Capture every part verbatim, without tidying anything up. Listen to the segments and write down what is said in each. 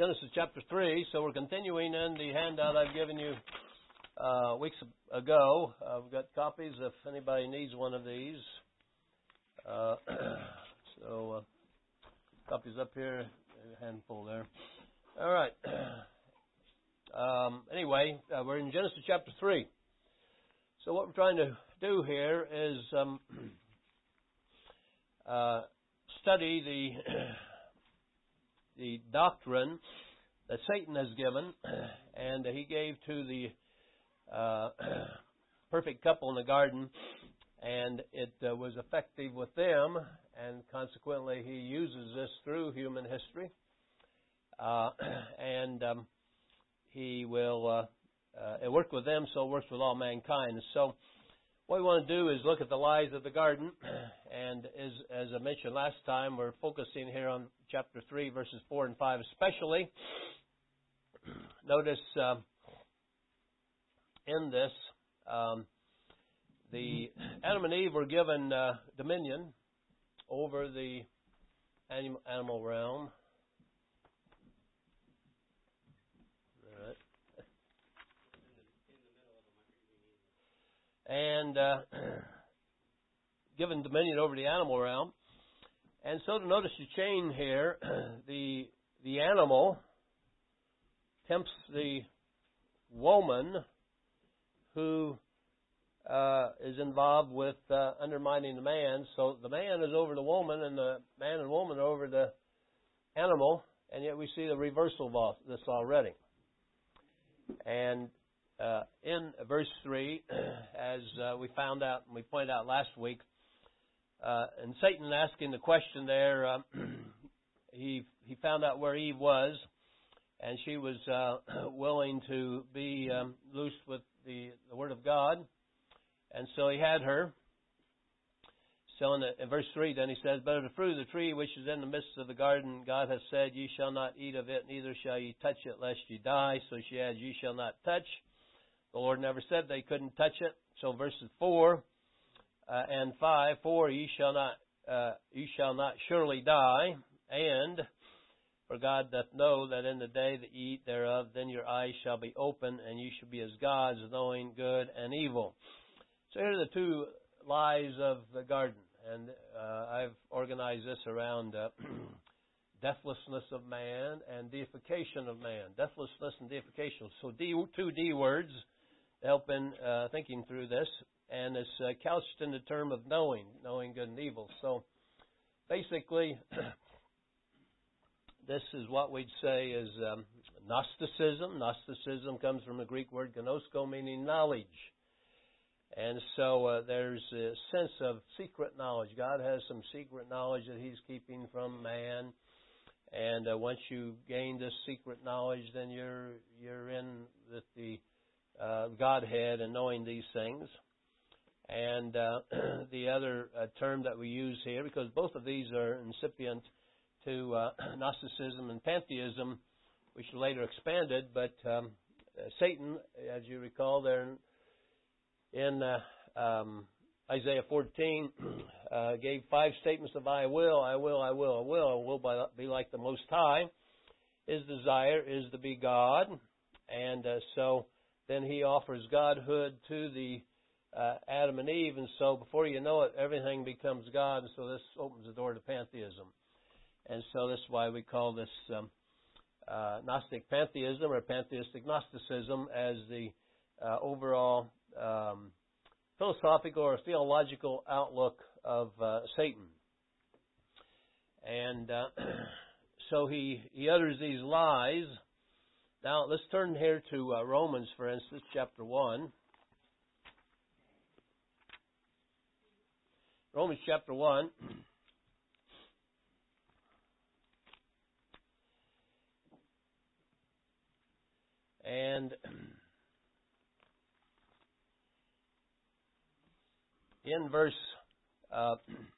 Genesis chapter three, so we're continuing in the handout I've given you uh, weeks ago. Uh, we've got copies if anybody needs one of these. Uh, so, uh, copies up here, a handful there. All right. Um, anyway, uh, we're in Genesis chapter three. So what we're trying to do here is um, uh, study the the doctrine that Satan has given, and he gave to the uh, perfect couple in the garden, and it uh, was effective with them, and consequently he uses this through human history, uh, and um, he will uh, uh, it worked with them, so it works with all mankind. So what we want to do is look at the lies of the garden, and as, as I mentioned last time, we're focusing here on chapter three, verses four and five especially. Notice uh, in this, um, the Adam and Eve were given uh, dominion over the anim- animal realm. All right. And uh, given dominion over the animal realm. And so to notice the chain here, the the animal tempts the woman who uh, is involved with uh, undermining the man. So the man is over the woman, and the man and woman are over the animal, and yet we see the reversal of this already. And Uh, in verse three, as uh, we found out, and we pointed out last week, uh, and Satan asking the question there, uh, he he found out where Eve was, and she was uh, willing to be um, loosed with the, the Word of God, and so he had her. So in, the, in verse three, then he says, "But of the fruit of the tree which is in the midst of the garden, God hath said, Ye shall not eat of it, neither shall ye touch it, lest ye die." So she adds, "Ye shall not touch." The Lord never said they couldn't touch it. So verses four uh, and five, "For ye shall not, uh, ye shall not surely die, and for God doth know that in the day that ye eat thereof, then your eyes shall be open, and ye shall be as gods, knowing good and evil." So here are the two lies of the garden, and uh, I've organized this around uh, deathlessness of man and deification of man. Deathlessness and deification. So D, two D words help in uh, thinking through this, and it's uh, couched in the term of knowing, knowing good and evil. So basically, this is what we'd say is um, Gnosticism. Gnosticism comes from the Greek word gnosko, meaning knowledge. And so uh, there's a sense of secret knowledge. God has some secret knowledge that He's keeping from man. And uh, once you gain this secret knowledge, then you're you're in with the uh, Godhead and knowing these things. And uh, the other uh, term that we use here, because both of these are incipient to uh, Gnosticism and pantheism, which later expanded, but um, uh, Satan, as you recall there in, in uh, um, Isaiah fourteen, uh, gave five statements of I will, I will, I will, I will, I will be like the Most High. His desire is to be God, and uh, so then he offers godhood to the uh, Adam and Eve, and so before you know it, everything becomes God, and so this opens the door to pantheism. And so this is why we call this um, uh, Gnostic pantheism or pantheistic Gnosticism as the uh, overall um, philosophical or theological outlook of uh, Satan. And uh, so he, he utters these lies. Now, let's turn here to uh, Romans, for instance, chapter one. Romans chapter one. And in verse, uh,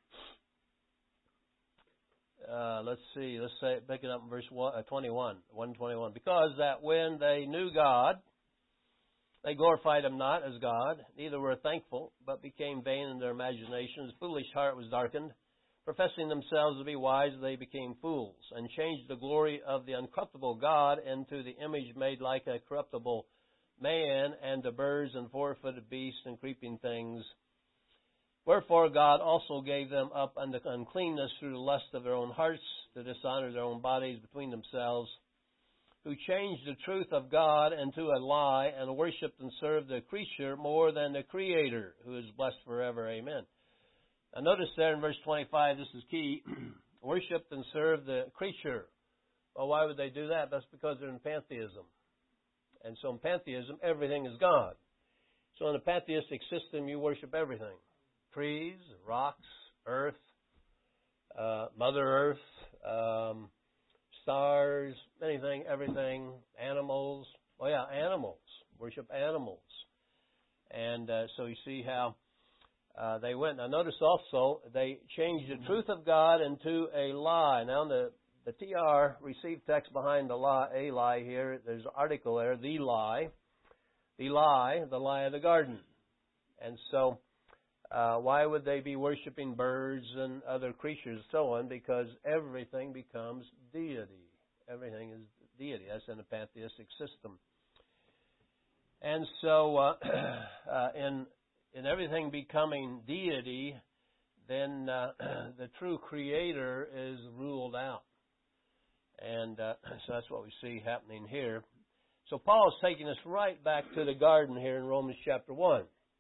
uh, let's see, let's say, pick it up in verse one, uh, twenty-one, one twenty-one. "Because that when they knew God, they glorified Him not as God, neither were thankful, but became vain in their imaginations. Foolish heart was darkened. professing themselves to be wise, they became fools, and changed the glory of the uncorruptible God into the image made like a corruptible man, and to birds and four-footed beasts and creeping things. Wherefore God also gave them up unto uncleanness through the lust of their own hearts, to dishonor their own bodies between themselves, who changed the truth of God into a lie, and worshipped and served the creature more than the Creator, who is blessed forever. Amen. Now notice there in verse twenty-five, this is key, worshipped and served the creature. Well, why would they do that? That's because they're in pantheism. And so in pantheism, everything is God. So in a pantheistic system, you worship everything. Trees, rocks, earth, uh, Mother Earth, um, stars, anything, everything, animals. Oh yeah, animals. Worship animals. And uh, so you see how uh, they went. Now notice also, they changed the truth of God into a lie. Now the, the T R received text behind the lie, a lie here, there's an article there, the lie. The lie, the lie of the garden. And so, uh, why would they be worshiping birds and other creatures and so on? Because everything becomes deity. Everything is deity. That's in a pantheistic system. And so, uh, uh, in in everything becoming deity, then uh, the true Creator is ruled out. And uh, so that's what we see happening here. So Paul is taking us right back to the garden here in Romans chapter one.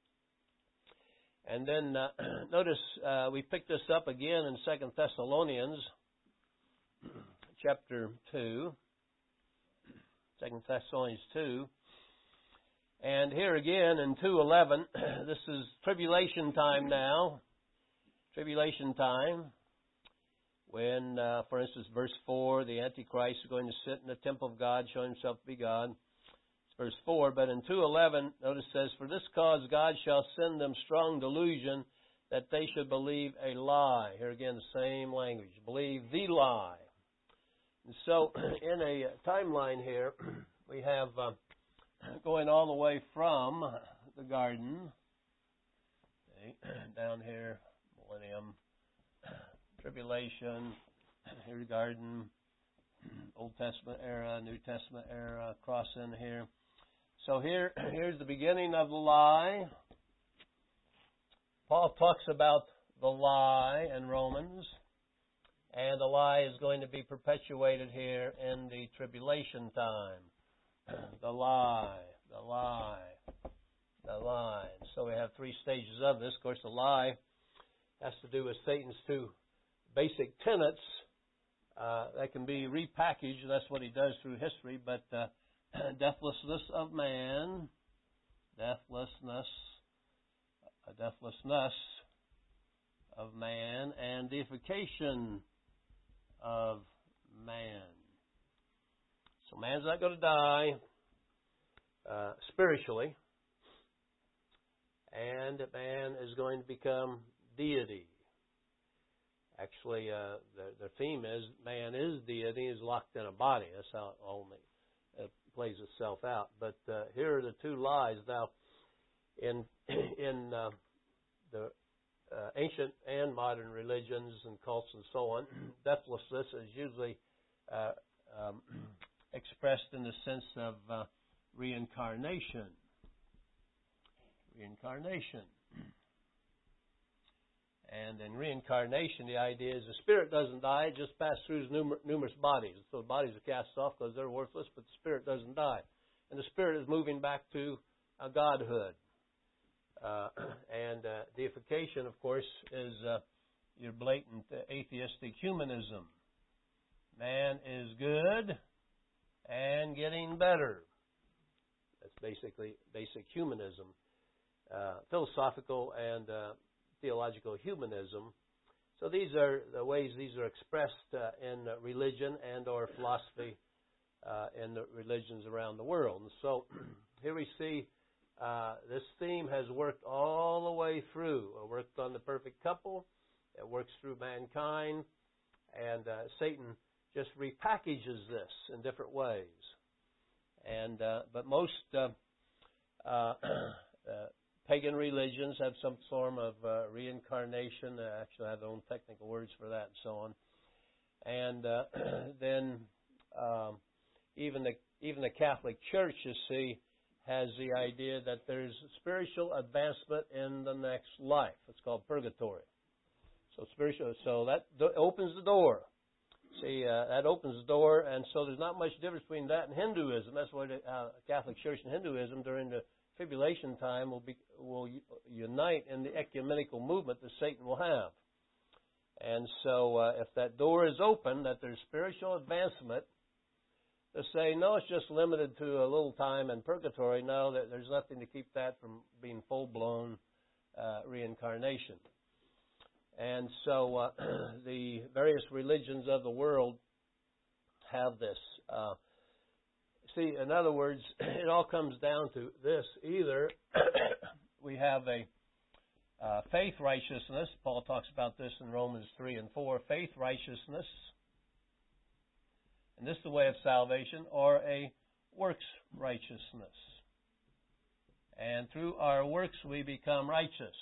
And then uh, notice uh, we pick this up again in Second Thessalonians chapter two. Second Thessalonians two. And here again in two eleven, this is tribulation time now. Tribulation time. When, uh, for instance, verse four, the Antichrist is going to sit in the temple of God, showing himself to be God. It's verse four. But in two eleven, notice it says, for this cause God shall send them strong delusion, that they should believe a lie. Here again, the same language. Believe the lie. And so, in a timeline here, we have uh, going all the way from the garden, okay, down here, millennium, tribulation, here the garden, Old Testament era, New Testament era, cross in here. So here, here's the beginning of the lie. Paul talks about the lie in Romans, and the lie is going to be perpetuated here in the tribulation time. The lie, the lie, the lie. And so we have three stages of this. Of course, the lie has to do with Satan's two basic tenets uh, that can be repackaged, and that's what he does through history. But uh, deathlessness of man, deathlessness, uh, deathlessness of man, and deification of man. So man's not going to die uh, spiritually, and man is going to become deity. Actually, uh, the, the theme is man is deity, is locked in a body. That's how it only uh, plays itself out. But uh, here are the two lies. Now, in in uh, the uh, ancient and modern religions and cults and so on, deathlessness is usually uh, um, expressed in the sense of uh, reincarnation. Reincarnation. And in reincarnation, the idea is the spirit doesn't die, it just passes through numer- numerous bodies. So the bodies are cast off because they're worthless, but the spirit doesn't die. And the spirit is moving back to a godhood. Uh, and uh, deification, of course, is uh, your blatant uh, atheistic humanism. Man is good and getting better. That's basically basic humanism. Uh, philosophical and uh, theological humanism. So these are the ways these are expressed uh, in uh, religion and or philosophy uh, in the religions around the world. And so here we see uh, this theme has worked all the way through. It worked on the perfect couple. It works through mankind. And uh, Satan just repackages this in different ways. And uh, but most uh, uh, uh, pagan religions have some form of uh, reincarnation. They actually have their own technical words for that and so on. And uh, then um, even the even the Catholic Church, you see, has the idea that there's spiritual advancement in the next life. It's called purgatory. So spiritual. So that do- opens the door. See, uh, that opens the door, and so there's not much difference between that and Hinduism. That's why the uh, Catholic Church and Hinduism during the tribulation time will be will unite in the ecumenical movement that Satan will have. And so, uh, if that door is open, that there's spiritual advancement, to say no, it's just limited to a little time in purgatory. No, that there's nothing to keep that from being full-blown uh, reincarnation. And so uh, the various religions of the world have this. Uh, see, in other words, it all comes down to this. Either we have a uh, faith righteousness. Paul talks about this in Romans three and four. Faith righteousness, and this is the way of salvation, or a works righteousness. And through our works we become righteous.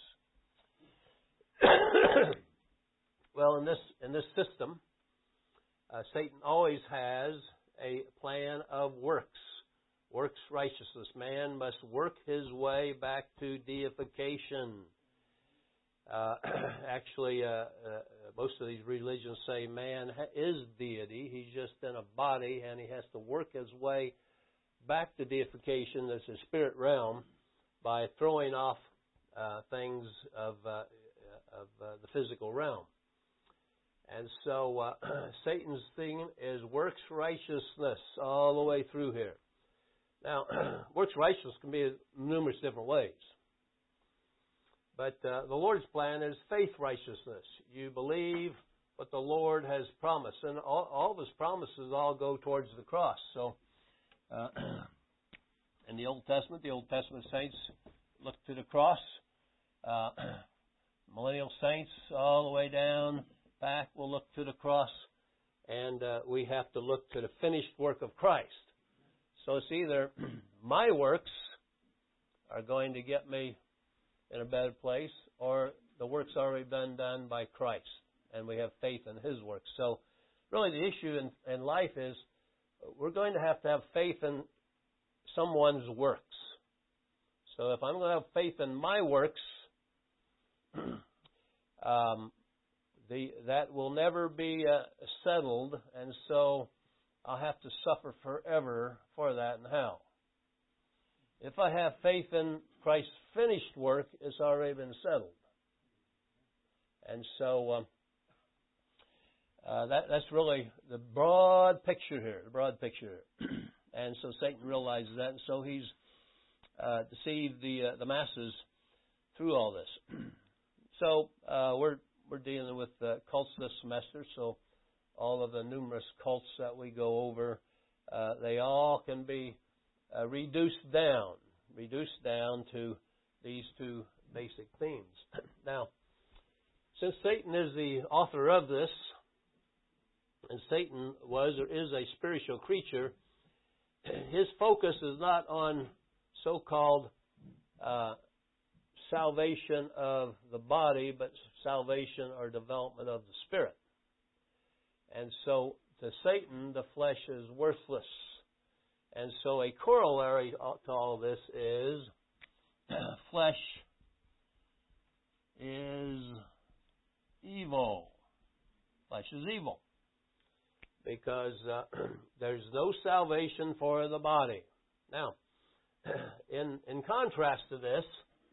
Well, in this in this system, uh, Satan always has a plan of works, works righteousness. Man must work his way back to deification. Uh, actually, uh, uh, most of these religions say man is deity. He's just in a body, and he has to work his way back to deification. There's a spirit realm by throwing off uh, things of uh, of uh, the physical realm. And so uh, Satan's thing is works righteousness all the way through here. Now, works righteousness can be numerous different ways. But uh, the Lord's plan is faith righteousness. You believe what the Lord has promised. And all, all of His promises all go towards the cross. So uh, in the Old Testament, the Old Testament saints look to the cross. Uh, millennial saints all the way down back will look to the cross. And uh, we have to look to the finished work of Christ. So it's either my works are going to get me in a better place, or the work's already been done by Christ, and we have faith in His works. So really the issue in, in life is we're going to have to have faith in someone's works. So if I'm going to have faith in my works, um, the that will never be uh, settled, and so I'll have to suffer forever for that in hell. If I have faith in Christ's finished work, it's already been settled. And so um, uh, that, that's really the broad picture here, the broad picture here. And so Satan realizes that, and so he's uh, deceived the uh, the masses through all this. So uh, we're we're dealing with uh, cults this semester, so all of the numerous cults that we go over, uh, they all can be uh, reduced down, reduced down to these two basic themes. Now, since Satan is the author of this, and Satan was or is a spiritual creature, his focus is not on so-called uh, salvation of the body, but salvation or development of the spirit. And so, to Satan, the flesh is worthless. And so a corollary to all this is flesh is evil. Flesh is evil. Because uh, there's no salvation for the body. Now, in in contrast to this,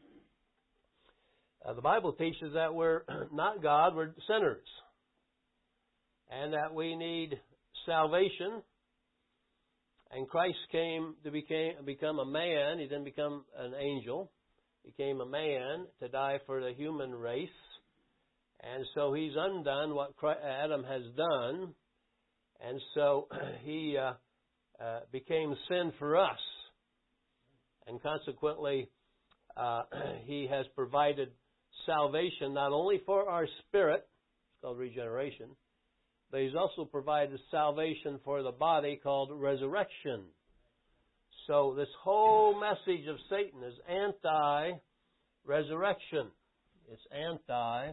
uh, the Bible teaches that we're not God, we're sinners. And that we need salvation. And Christ came to became, become a man. He didn't become an angel. He became a man to die for the human race. And so He's undone what Christ, Adam has done. And so He uh, uh, became sin for us. And consequently, uh, He has provided salvation not only for our spirit, it's called regeneration, but He's also provided salvation for the body called resurrection. So this whole message of Satan is anti resurrection. It's anti,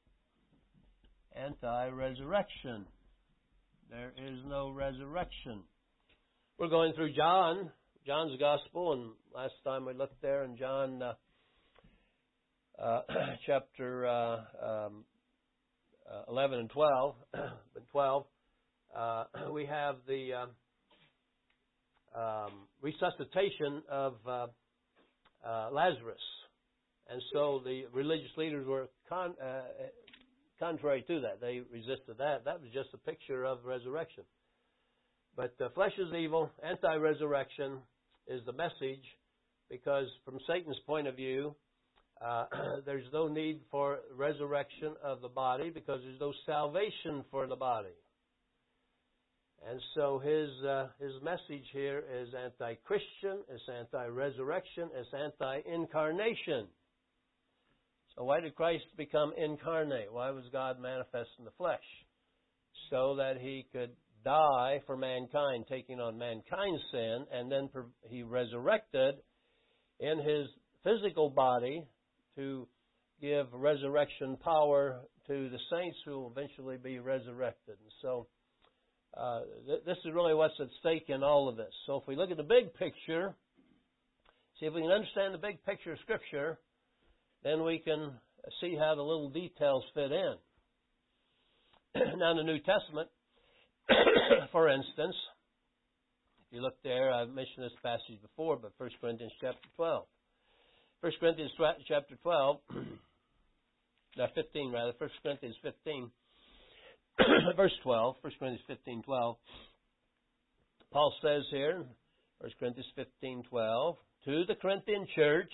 anti-resurrection. There is no resurrection. We're going through John, John's Gospel, and last time we looked there in John uh, uh, chapter uh, um, uh, eleven and twelve, but twelve, uh, we have the uh, um, resuscitation of uh, uh, Lazarus. And so the religious leaders were con- uh, contrary to that. They resisted that. That was just a picture of resurrection. But uh, flesh is evil, anti-resurrection is the message, because from Satan's point of view, uh, there's no need for resurrection of the body because there's no salvation for the body. And so his uh, his message here is anti-Christian, it's anti-resurrection, it's anti-incarnation. So why did Christ become incarnate? Why was God manifest in the flesh? So that he could die for mankind, taking on mankind's sin, and then he resurrected in his physical body to give resurrection power to the saints who will eventually be resurrected. And so uh, th- this is really what's at stake in all of this. So if we look at the big picture, see if we can understand the big picture of Scripture, then we can see how the little details fit in. Now in the New Testament, for instance, if you look there, I've mentioned this passage before, but First Corinthians chapter twelve. First Corinthians chapter twelve, no, fifteen rather, First Corinthians fifteen, verse twelve, First Corinthians fifteen, twelve. Paul says here, First Corinthians fifteen, twelve, to the Corinthian church,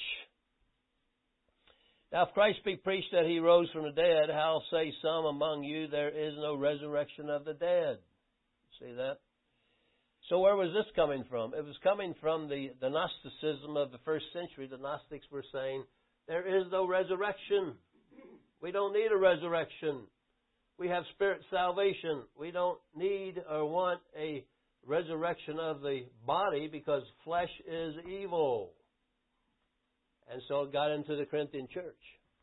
now if Christ be preached that he rose from the dead, how say some among you there is no resurrection of the dead? See that? So where was this coming from? It was coming from the, the Gnosticism of the first century. The Gnostics were saying, there is no resurrection. We don't need a resurrection. We have spirit salvation. We don't need or want a resurrection of the body because flesh is evil. And so it got into the Corinthian church.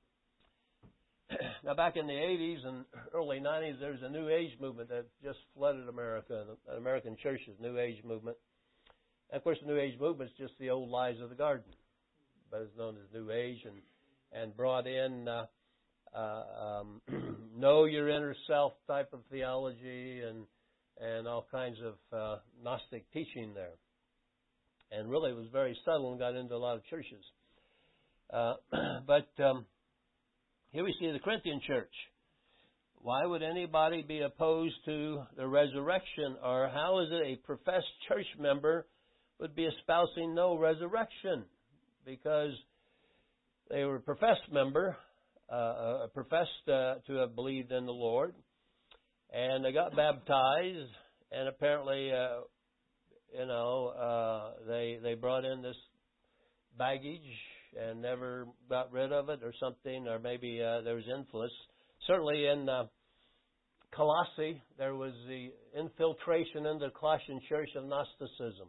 Now, back in the eighties and early nineties, there was a New Age movement that just flooded America, the American churches, New Age movement. And, of course, the New Age movement is just the old lies of the garden, but it's known as New Age, and, and brought in uh, uh, um, know your inner self type of theology and, and all kinds of uh, Gnostic teaching there. And really it was very subtle and got into a lot of churches. Uh, but um, here we see the Corinthian church. Why would anybody be opposed to the resurrection? Or how is it a professed church member would be espousing no resurrection? Because they were a professed member, uh, professed uh, to have believed in the Lord, and they got baptized, and apparently, uh, you know, uh, they they brought in this baggage and never got rid of it or something, or maybe uh, there was influence. Certainly in uh, Colossae, there was the infiltration into the Colossian church of Gnosticism.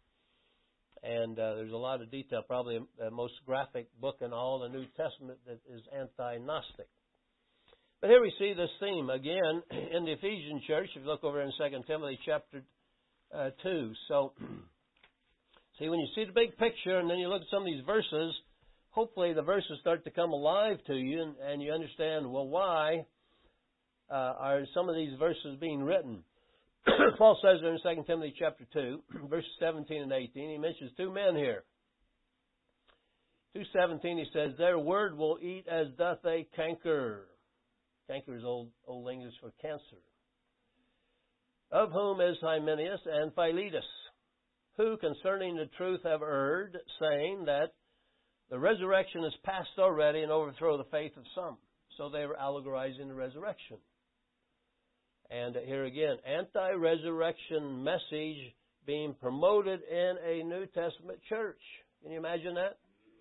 And uh, there's a lot of detail, probably the most graphic book in all the New Testament that is anti-Gnostic. But here we see this theme again in the Ephesian church, if you look over in Second Timothy chapter uh, two. So, see, when you see the big picture and then you look at some of these verses, hopefully the verses start to come alive to you, and, and you understand, well, why uh, are some of these verses being written? Paul says there in Second Timothy chapter two, verses seventeen and eighteen, he mentions two men here. two seventeen, he says, their word will eat as doth a canker. Canker is old, old English for cancer. Of whom is Hymenaeus and Philetus, who concerning the truth have erred, saying that the resurrection is past already and overthrow the faith of some. So they were allegorizing the resurrection. And here again, anti-resurrection message being promoted in a New Testament church. Can you imagine that?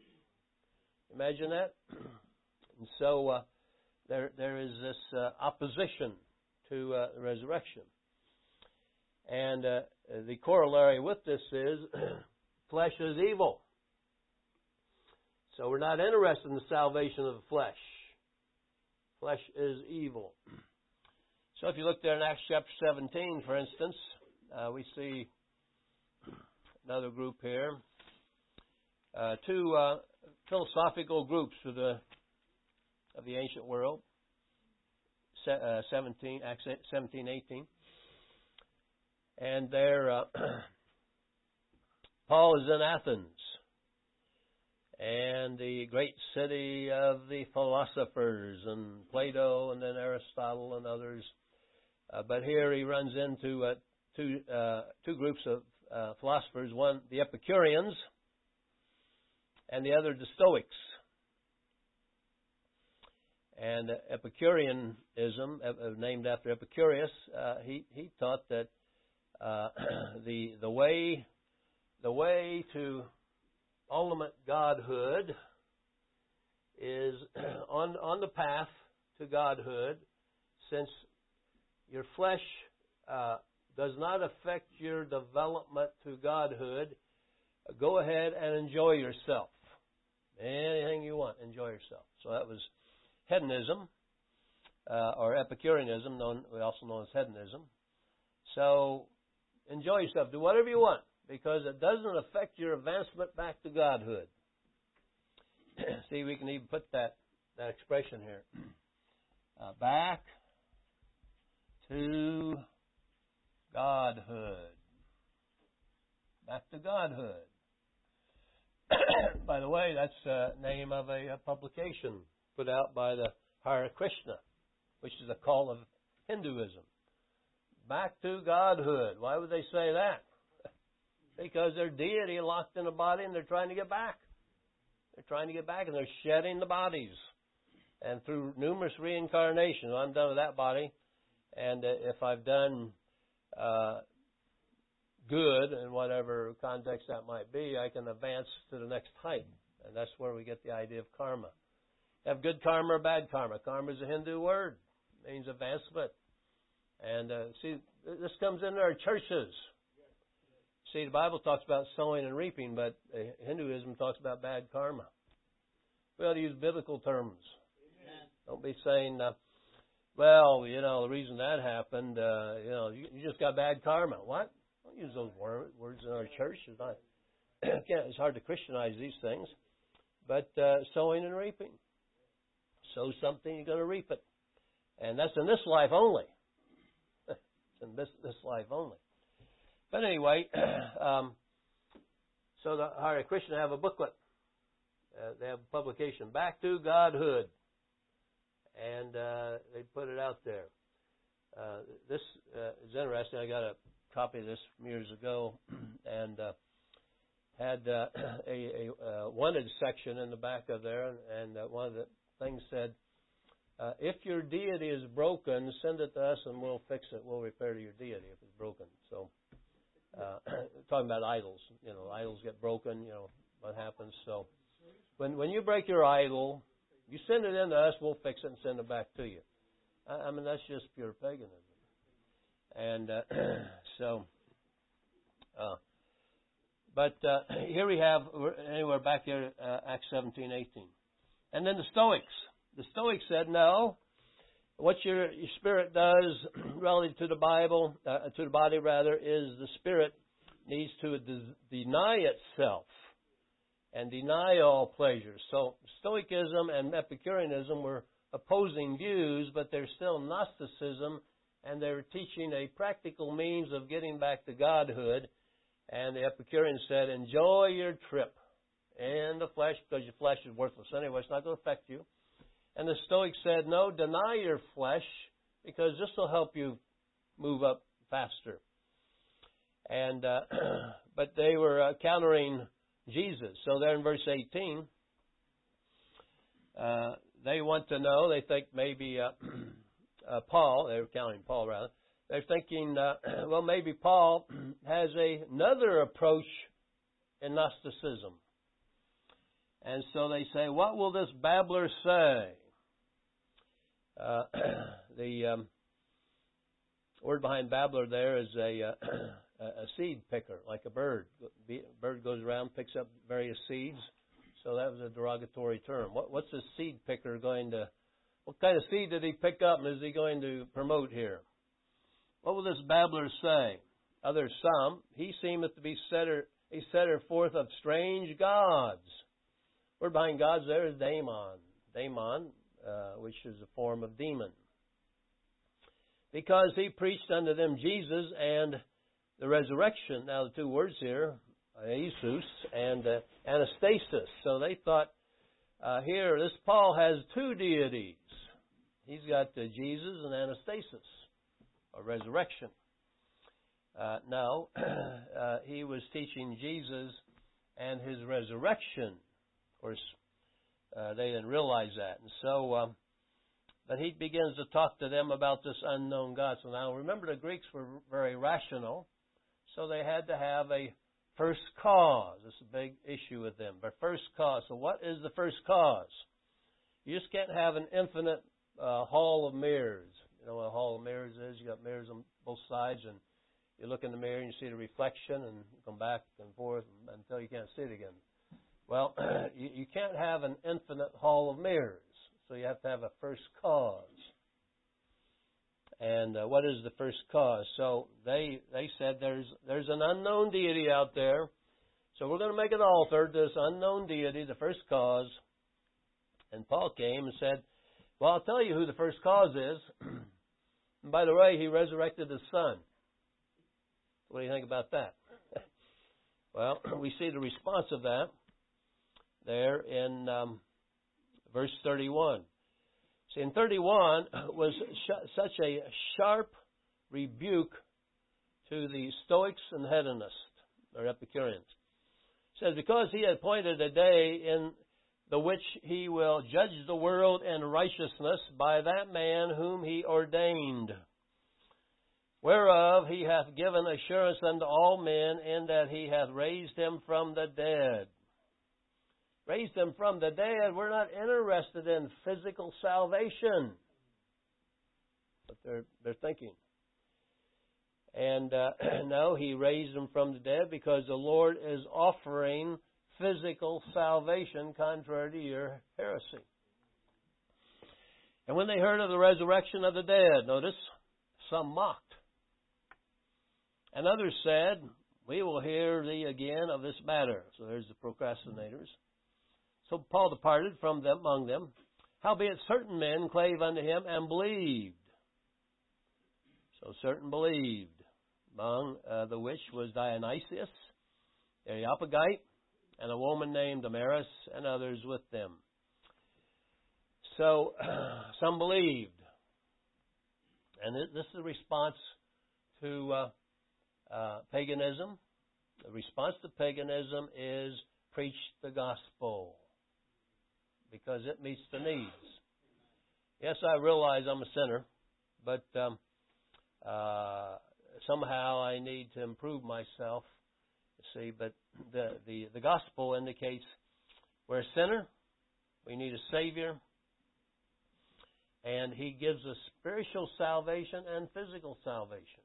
Imagine that? And so uh, there there is this uh, opposition to uh, the resurrection. And uh, the corollary with this is flesh is evil. So we're not interested in the salvation of the flesh. Flesh is evil. So if you look there in Acts chapter seventeen, for instance, uh, we see another group here. Uh, two uh, philosophical groups of the of the ancient world. Se- uh, seventeen, Acts seventeen, eighteen. And there, uh, Paul is in Athens, and the great city of the philosophers, and Plato, and then Aristotle, and others. Uh, but here he runs into uh, two uh, two groups of uh, philosophers: one, the Epicureans, and the other, the Stoics. And uh, Epicureanism, uh, named after Epicurus, uh, he he taught that uh, the the way the way to ultimate godhood is on on the path to godhood, since your flesh uh, does not affect your development to godhood. Go ahead and enjoy yourself. Anything you want, enjoy yourself. So that was hedonism, uh, or Epicureanism, known, also known as hedonism. So enjoy yourself. Do whatever you want, because it doesn't affect your advancement back to godhood. See, we can even put that, that expression here. Uh, back to godhood. Back to godhood. By the way, that's the name of a, a publication put out by the Hare Krishna, which is a call of Hinduism. Back to godhood. Why would they say that? Because their deity locked in a body and they're trying to get back. They're trying to get back and they're shedding the bodies. And through numerous reincarnations, I'm done with that body. And if I've done uh, good in whatever context that might be, I can advance to the next height. And that's where we get the idea of karma. Have good karma or bad karma. Karma is a Hindu word. It means advancement. And uh, see, this comes into our churches. See, the Bible talks about sowing and reaping, but uh, Hinduism talks about bad karma. We ought to use biblical terms. Amen. Don't be saying, uh, well, you know, the reason that happened, uh, you know, you, you just got bad karma. What? Don't use those word, words in our church. It's, not, it's hard to Christianize these things. But uh, sowing and reaping. Sow something, you're going to reap it. And that's in this life only. It's in this, this life only. But anyway, um, so the Hare Krishna have a booklet. Uh, they have a publication, Back to Godhood. And uh, they put it out there. Uh, this uh, is interesting. I got a copy of this from years ago and uh, had uh, a, a, a wanted section in the back of there. And, and uh, one of the things said, uh, if your deity is broken, send it to us and we'll fix it. We'll repair to your deity if it's broken. So, uh, talking about idols, you know, idols get broken, you know, what happens. So, when when you break your idol, you send it in to us, we'll fix it and send it back to you. I, I mean, that's just pure paganism. And uh, so, uh, but uh, here we have, anywhere back here, uh, Acts seventeen, eighteen. And then the Stoics. The Stoics said, no, what your, your spirit does relative to the Bible, uh, to the body rather, is the spirit needs to de- deny itself and deny all pleasures. So Stoicism and Epicureanism were opposing views, but they're still Gnosticism, and they're teaching a practical means of getting back to godhood. And the Epicureans said, enjoy your trip in the flesh, because your flesh is worthless anyway. It's not going to affect you. And the Stoics said, no, deny your flesh, because this will help you move up faster. And uh, but they were uh, countering Jesus. So there in verse eighteen, uh, they want to know, they think maybe uh, uh, Paul, they were counting Paul rather, they're thinking, uh, well, maybe Paul has a, another approach in Gnosticism. And so they say, what will this babbler say? Uh, the um, word behind babbler there is a, uh, a seed picker, like a bird. A bird goes around, picks up various seeds. So that was a derogatory term. What, what's a seed picker going to, what kind of seed did he pick up and is he going to promote here? What will this babbler say? Others some, he seemeth to be setter, a setter forth of strange gods. Word behind gods there is daemon. Daemon, uh, which is a form of demon. Because he preached unto them Jesus and the resurrection. Now the two words here, Jesus and uh, Anastasis. So they thought, uh, here, this Paul has two deities. He's got uh, Jesus and Anastasis, or resurrection. Uh, no, uh, he was teaching Jesus and his resurrection. Of course, uh, they didn't realize that. And so, um, but he begins to talk to them about this unknown God. So now, remember, the Greeks were very rational, so they had to have a first cause. This is a big issue with them. But first cause. So what is the first cause? You just can't have an infinite uh, hall of mirrors. You know what a hall of mirrors is? You got mirrors on both sides, and you look in the mirror and you see the reflection, and you come back and forth until you can't see it again. Well, you, you can't have an infinite hall of mirrors, so you have to have a first cause. And uh, what is the first cause? So they they said there's there's an unknown deity out there, so we're going to make an altar to this unknown deity, the first cause. And Paul came and said, well, I'll tell you who the first cause is. And by the way, he resurrected his son. What do you think about that? Well, we see the response of that there in um, verse thirty-one. See, in thirty-one was sh- such a sharp rebuke to the Stoics and Hedonists, or Epicureans. It says, because he had appointed a day in the which he will judge the world in righteousness by that man whom he ordained, whereof he hath given assurance unto all men, in that he hath raised him from the dead. Raised him from the dead. We're not interested in physical salvation. But they're, they're thinking. And uh, no, he raised him from the dead because the Lord is offering physical salvation contrary to your heresy. And when they heard of the resurrection of the dead, notice, some mocked. And others said, we will hear thee again of this matter. So there's the procrastinators. So Paul departed from them among them. Howbeit certain men clave unto him and believed. So certain believed, among uh, the which was Dionysius, the Areopagite, and a woman named Damaris, and others with them. So some believed. And this is a response to uh, uh, paganism. The response to paganism is preach the gospel, because it meets the needs. Yes, I realize I'm a sinner, but um, uh, somehow I need to improve myself. See, but the, the, the gospel indicates we're a sinner, we need a Savior, and He gives us spiritual salvation and physical salvation.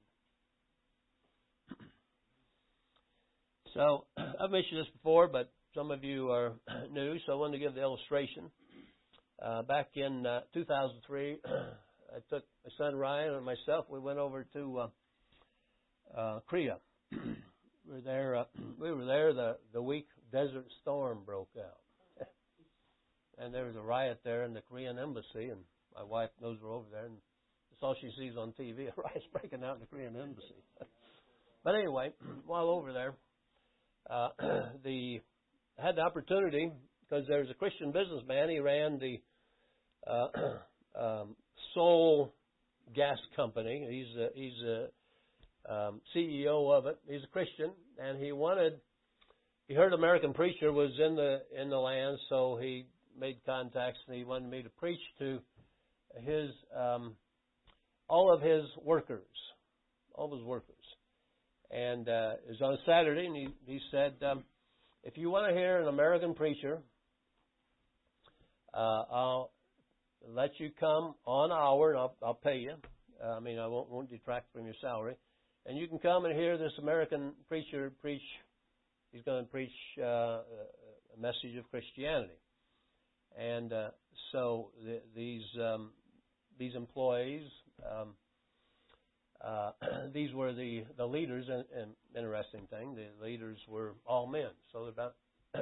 So, I've mentioned this before, but some of you are new, so I wanted to give the illustration. Uh, back in uh, two thousand three, I took my son Ryan and myself, we went over to uh, uh, Korea. we were there, uh, we were there the, the week Desert Storm broke out. And there was a riot there in the Korean embassy, and my wife knows we're over there, and that's all she sees on T V, a riot's breaking out in the Korean embassy. But anyway, while over there, uh, the I had the opportunity, because there was a Christian businessman, he ran the uh, um, Seoul Gas Company. He's a, he's a um, C E O of it. He's a Christian, and he wanted, he heard an American preacher was in the in the land, so he made contacts, and he wanted me to preach to his um, all of his workers, all of his workers. And uh, it was on a Saturday, and he, he said, um, if you want to hear an American preacher, uh, I'll let you come on hour, and I'll, I'll pay you. Uh, I mean, I won't, won't detract from your salary. And you can come and hear this American preacher preach he's going to preach uh, a message of Christianity. And uh, so the, these um, these employees, um, uh, these were the, the leaders. And, and interesting thing, the leaders were all men. So about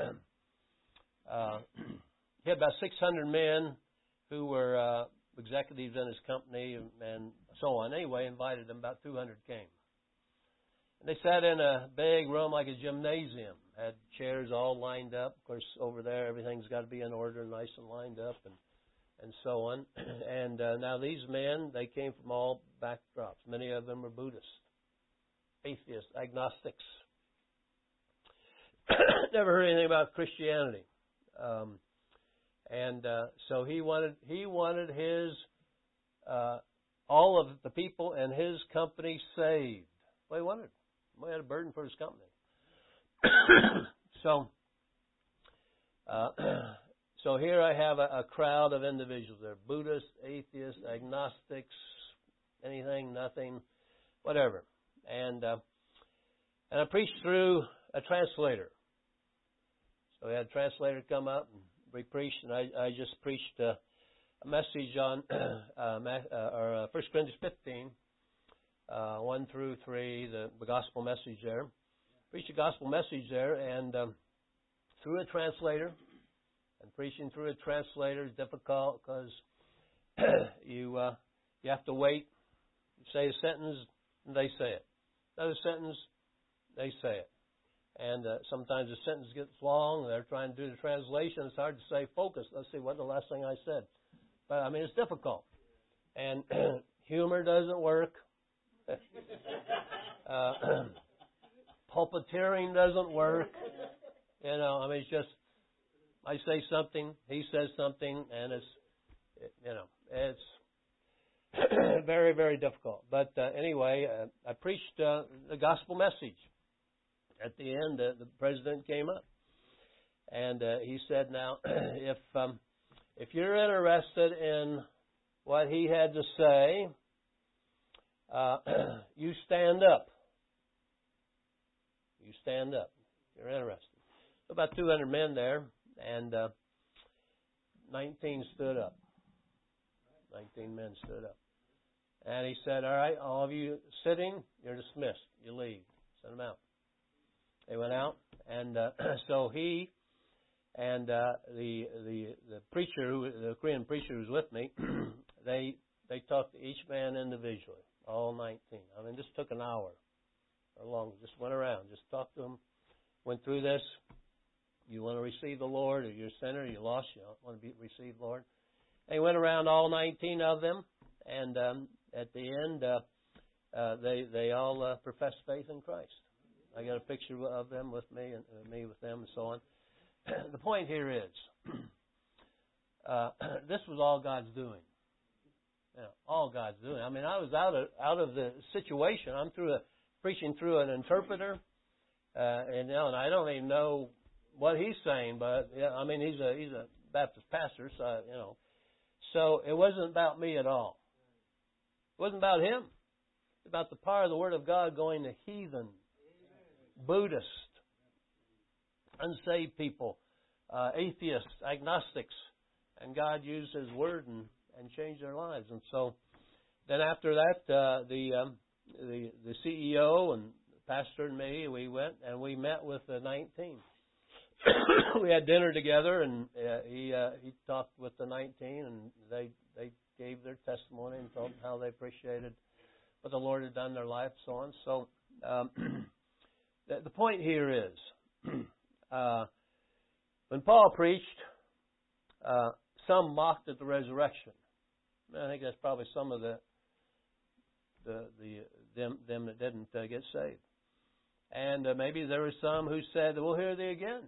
uh, he had about six hundred men who were uh, executives in his company and, and so on. Anyway, invited them. About two hundred came. And they sat in a big room like a gymnasium. Had chairs all lined up. Of course, over there, everything's got to be in order, nice and lined up, and and so on. And uh, now these men, they came from all backdrops. Many of them were Buddhists, atheists, agnostics. Never heard anything about Christianity. Um, and uh, so he wanted he wanted his uh, all of the people in his company saved. Well, he wanted. He had a burden for his company. so, uh, so here I have a, a crowd of individuals. They're Buddhists, atheists, agnostics, anything, nothing, whatever. And uh, and I preached through a translator. So we had a translator come up and we preached, and I, I just preached uh, a message on uh, uh, or uh, First Corinthians fifteen. Uh, one through three, the, the gospel message there. Preached a gospel message there, and um, through a translator. And preaching through a translator is difficult because you uh, you have to wait. You say a sentence, and they say it. Another sentence, they say it. And uh, sometimes the sentence gets long. They're trying to do the translation. It's hard to say focus. Let's see, what's the last thing I said? But, I mean, it's difficult. And humor doesn't work. uh, pulpiteering doesn't work. You know, I mean, it's just, I say something, he says something, and it's, you know, it's very, very difficult. But uh, anyway, uh, I preached uh, the gospel message. At the end, uh, the president came up, and uh, he said, now, if um, if you're interested in what he had to say, Uh, you stand up. You stand up. You're interested. About two hundred men there, and uh, nineteen stood up. nineteen men stood up. And he said, all right, all of you sitting, you're dismissed. You leave. Send them out. They went out, and uh, so he and uh, the the the preacher, who, the Korean preacher who was with me, they they talked to each man individually. All nineteen. I mean, this took an hour or longer. Just went around, just talked to them, went through this. You want to receive the Lord, or you're a sinner, you're lost, you don't want to be, receive the Lord. And he went around all nineteen of them, and um, at the end, uh, uh, they they all uh, professed faith in Christ. I got a picture of them with me, and uh, me with them, and so on. The point here is, uh, this was all God's doing. You know, all God's doing. I mean, I was out of out of the situation. I'm through a, preaching through an interpreter, uh, and you know, and I don't even know what he's saying. But yeah, I mean, he's a he's a Baptist pastor, so you know. So it wasn't about me at all. It wasn't about him. It's about the power of the Word of God going to heathen, Buddhist, unsaved people, uh, atheists, agnostics, and God used His Word and. and change their lives. And so then after that, uh, the, um, the the C E O and the pastor and me, we went and we met with the nineteen. We had dinner together, and uh, he uh, he talked with the nineteen, and they they gave their testimony and told how they appreciated what the Lord had done in their life, so on. So um, the, the point here is, uh, when Paul preached, uh, some mocked at the resurrection. I think that's probably some of the the the them them that didn't uh, get saved, and uh, maybe there were some who said, "We'll hear thee again."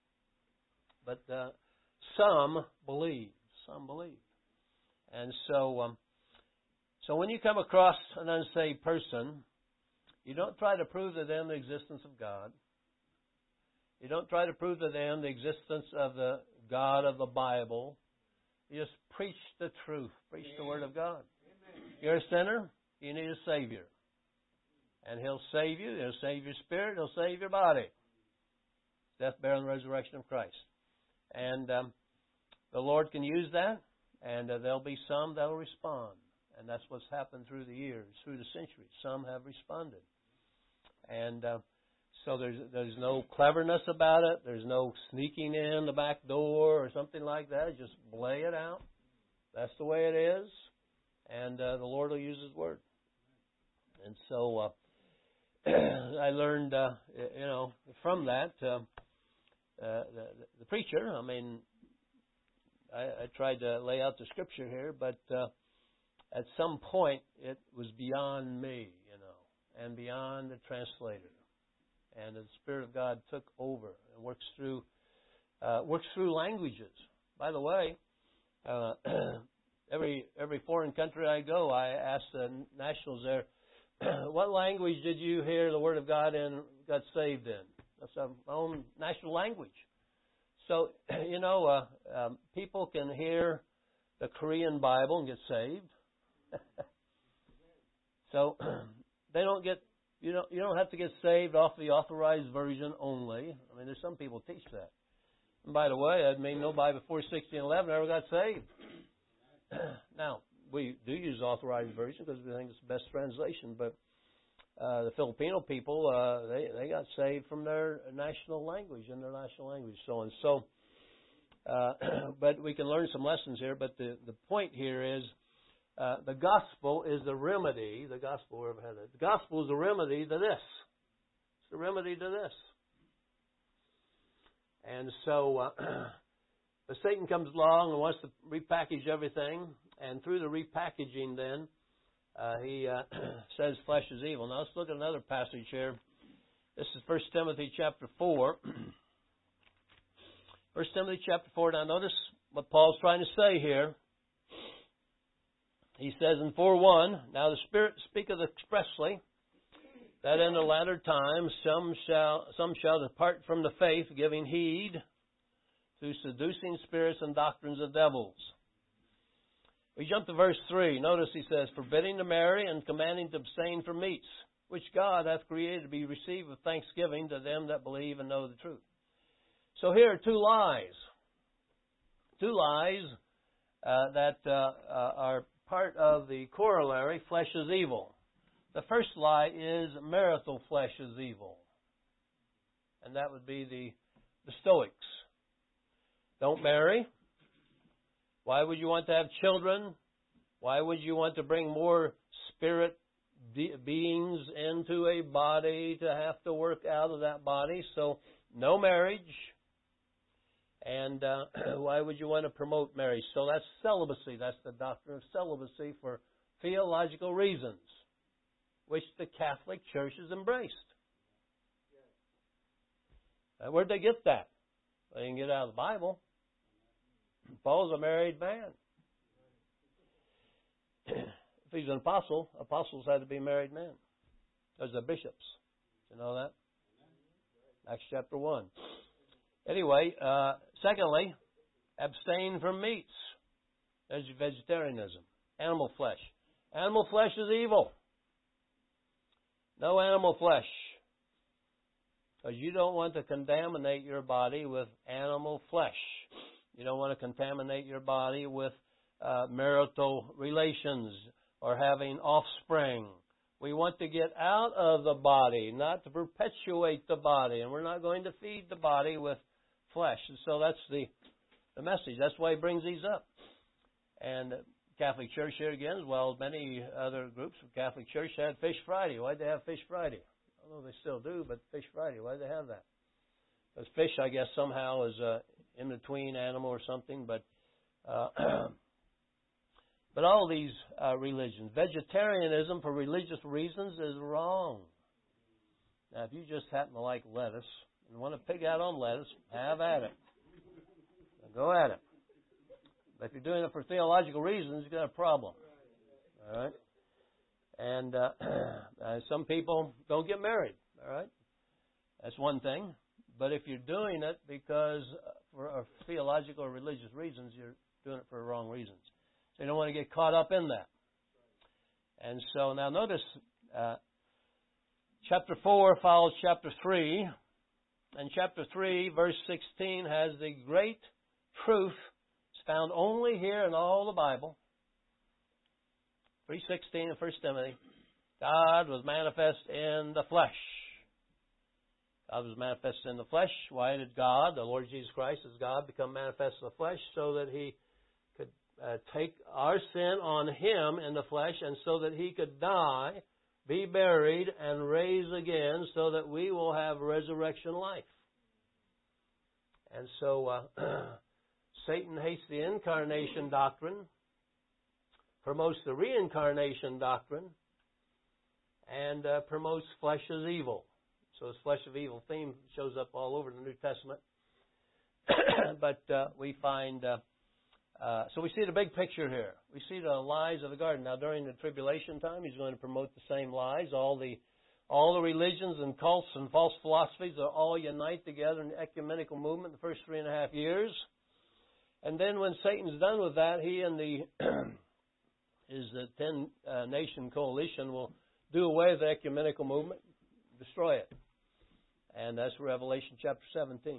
But uh, some believed. Some believed, and so um, so when you come across an unsaved person, you don't try to prove to them the existence of God. You don't try to prove to them the existence of the God of the Bible. You just preach the truth. Preach the Word of God. You're a sinner. You need a Savior. And He'll save you. He'll save your spirit. He'll save your body. death, burial, and resurrection of Christ. And um, the Lord can use that, and uh, there'll be some that will respond. And that's what's happened through the years, through the centuries. Some have responded. And uh, so there's there's no cleverness about it. There's no sneaking in the back door or something like that. Just lay it out. That's the way it is. And uh, the Lord will use His Word. And so uh, I learned, uh, you know, from that, uh, uh, the, the preacher, I mean, I, I tried to lay out the Scripture here, but uh, at some point it was beyond me, you know, and beyond the translator. And the Spirit of God took over and works through uh, works through languages. By the way, uh, every every foreign country I go, I ask the nationals there, what language did you hear the Word of God in, got saved in? That's our own national language. So, you know, uh, um, people can hear the Korean Bible and get saved. So they don't get you don't you don't have to get saved off the authorized version only. I mean, there's some people teach that. And by the way, I mean nobody before sixteen eleven ever got saved. Now we do use authorized version because we think it's the best translation. But uh, the Filipino people uh, they they got saved from their national language in their national language, so and so. Uh, but we can learn some lessons here. But the the point here is. Uh, the gospel is the remedy. The gospel, wherever I had it. The gospel is the remedy to this. It's the remedy to this. And so, uh, but Satan comes along and wants to repackage everything. And through the repackaging, then uh, he uh, says flesh is evil. Now let's look at another passage here. This is First Timothy chapter four. First Timothy chapter four. Now notice what Paul's trying to say here. He says in four one, now the Spirit speaketh expressly, that in the latter times some shall some shall depart from the faith, giving heed to seducing spirits and doctrines of devils. We jump to verse three. Notice he says, forbidding to marry and commanding to abstain from meats, which God hath created to be received with thanksgiving to them that believe and know the truth. So here are two lies. Two lies uh, that uh, uh, are part of the corollary, flesh is evil. The first lie is marital flesh is evil. And that would be the, the Stoics. Don't marry. Why would you want to have children? Why would you want to bring more spirit de- beings into a body to have to work out of that body? So, no marriage. And uh, why would you want to promote marriage? So that's celibacy. That's the doctrine of celibacy for theological reasons, which the Catholic Church has embraced. Uh, where'd they get that? They didn't get it out of the Bible. Paul's a married man. If he's an apostle, apostles had to be married men. Those are bishops. You know that? Acts chapter one. Anyway, uh, secondly, abstain from meats. There's vegetarianism. Animal flesh. Animal flesh is evil. No animal flesh. Because you don't want to contaminate your body with animal flesh. You don't want to contaminate your body with uh, marital relations or having offspring. We want to get out of the body, not to perpetuate the body. And we're not going to feed the body with flesh. And so that's the, the message. That's why he brings these up. And Catholic Church here again, as well as many other groups of Catholic Church, had Fish Friday. Why'd they have Fish Friday? I don't know if they still do, but Fish Friday, why'd they have that? Because fish, I guess, somehow is a in-between animal or something. But uh, but all these uh, religions, vegetarianism for religious reasons is wrong. Now, if you just happen to like lettuce and want to pig out on lettuce, have at it. Go at it. But if you're doing it for theological reasons, you've got a problem. All right? And uh, uh, some people don't get married. All right? That's one thing. But if you're doing it because for uh, theological or religious reasons, you're doing it for the wrong reasons. So you don't want to get caught up in that. And so now notice, uh, chapter four follows chapter three. And chapter three, verse sixteen, has the great truth. It's found only here in all the Bible. three sixteen in First Timothy. God was manifest in the flesh. God was manifest in the flesh. Why did God, the Lord Jesus Christ as God, become manifest in the flesh? So that He could uh, take our sin on Him in the flesh, and so that He could die, be buried, and raise again, so that we will have resurrection life. And so uh, Satan hates the incarnation doctrine, promotes the reincarnation doctrine, and uh, promotes flesh as evil. So this flesh of evil theme shows up all over the New Testament. But uh, we find, uh, uh, so we see the big picture here. We see the lies of the garden. Now during the tribulation time, He's going to promote the same lies. All the all the religions and cults and false philosophies are all unite together in the ecumenical movement the first three and a half years. And then when Satan's done with that, he and the his uh, ten uh, nation coalition will do away with the ecumenical movement, destroy it. And that's Revelation chapter seventeen.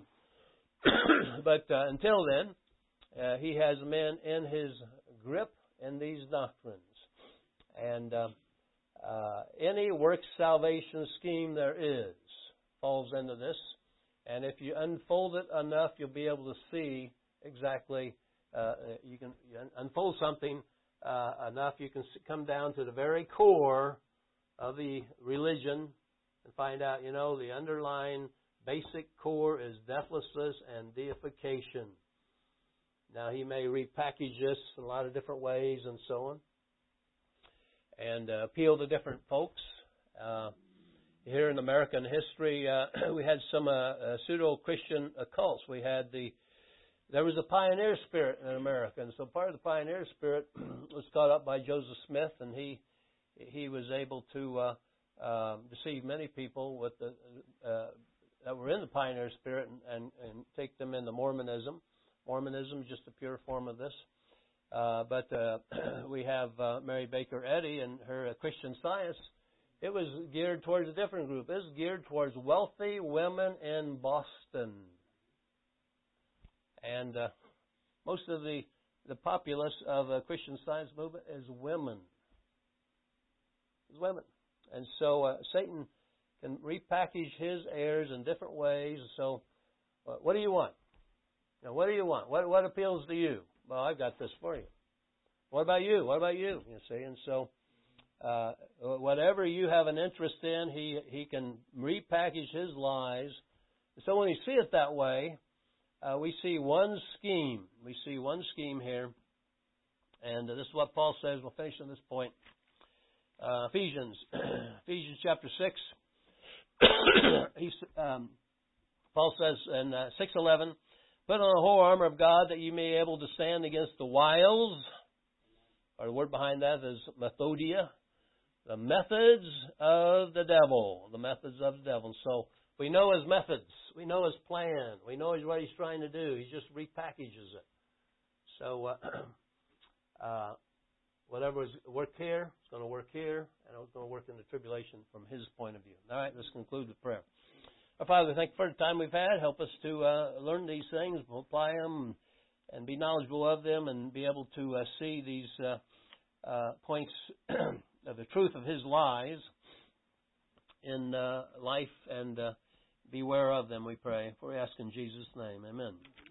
But uh, until then, uh, he has men in his grip in these doctrines. And uh, uh, any works salvation scheme there is falls into this. And if you unfold it enough, you'll be able to see exactly, uh, you can you unfold something uh, enough, you can come down to the very core of the religion and find out, you know, the underlying basic core is deathlessness and deification. Now, he may repackage this in a lot of different ways and so on, and uh, appeal to different folks. Uh, here in American history, uh, we had some uh, uh, pseudo-Christian occults. We had the There was a pioneer spirit in America, and so part of the pioneer spirit was caught up by Joseph Smith, and he he was able to uh, uh, deceive many people with the uh, that were in the pioneer spirit and, and, and take them into Mormonism. Mormonism is just a pure form of this. Uh, but uh, we have uh, Mary Baker Eddy and her uh, Christian Science. It was geared towards a different group. It was geared towards wealthy women in Boston. And uh, most of the, the populace of the Christian Science movement is women. It's women. And so uh, Satan can repackage his errors in different ways. So uh, what do you want? You know, what do you want? What, what appeals to you? Well, I've got this for you. What about you? What about you? You see, and so uh, whatever you have an interest in, he he can repackage his lies. So when you see it that way, uh, we see one scheme. We see one scheme here, and uh, this is what Paul says. We'll finish on this point. Uh, Ephesians, Ephesians chapter six. he, um, Paul says in uh, six eleven. Put on the whole armor of God that you may be able to stand against the wiles, or the word behind that is methodia, the methods of the devil, the methods of the devil. So we know his methods, we know his plan, we know what he's trying to do. He just repackages it. So uh, uh, whatever is work here, it's going to work here, and it's going to work in the tribulation from his point of view. All right, let's conclude with prayer. Our Father, thank you for the time we've had. Help us to uh, learn these things, apply them, and be knowledgeable of them, and be able to uh, see these uh, uh, points of the truth of His lies in uh, life, and uh, beware of them, we pray. For we ask in Jesus' name, amen.